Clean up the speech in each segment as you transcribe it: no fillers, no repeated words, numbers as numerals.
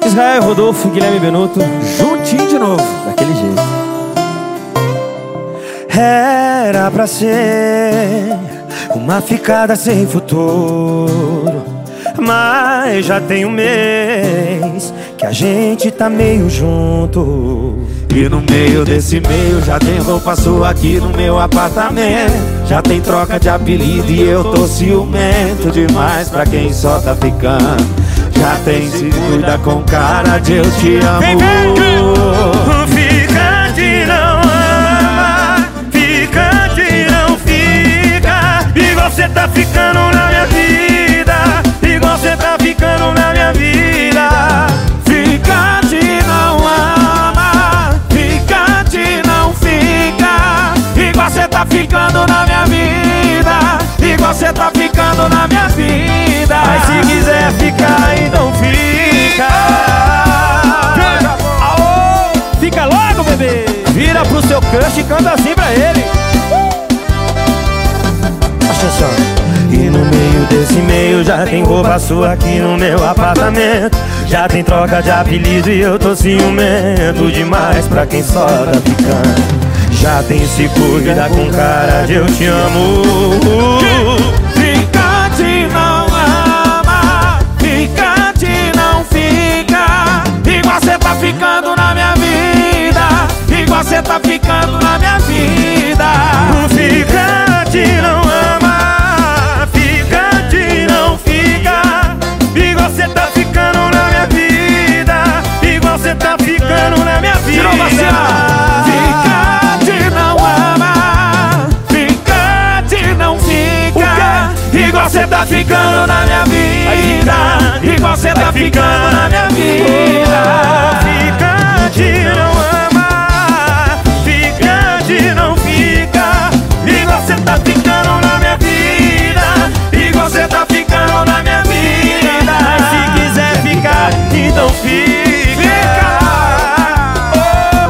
Israel, Rodolfo e Guilherme Benuto, juntinho de novo, daquele jeito. Era pra ser uma ficada sem futuro, mas já tem um mês que a gente tá meio junto. E no meio desse meio já tem roupa sua aqui no meu apartamento. Já tem troca de apelido e eu tô ciumento demais pra quem só tá ficando. Já tem se cuida com cara de eu te amo. Vem, ficante não ama, ficante não fica. E você tá ficando na minha vida, e você tá ficando na minha vida. Ficante não ama, ficante não fica. E você tá ficando na minha vida, e você tá ficando na minha vida. Mas se quiser ficar, então fica. aô, fica logo, bebê. Vira pro seu crush e canta assim pra ele. Atenção. E no meio desse meio já tem roupa sua aqui no meu apartamento. Já tem troca de apelido e eu tô ciumento demais pra quem só tá ficando. Já tem se cuida com cara de eu te amo. Ficante não ama, ficante não fica. E você tá ficando na minha vida, e você tá ficando na minha vida. O ficante não ama, ficante não fica. E você tá ficando na minha vida, e você tá ficando na minha vida. Ficante não ama, ficante não fica. E você tá ficando na minha vida, e você tá ficando na minha vida. Ficante não ama, ficante não fica. E você tá ficando na minha vida, e você tá ficando na minha vida. Mas se quiser ficar, então fica.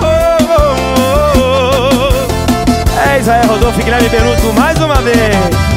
É Israel, Rodolfo e Guilherme Benuto mais uma vez.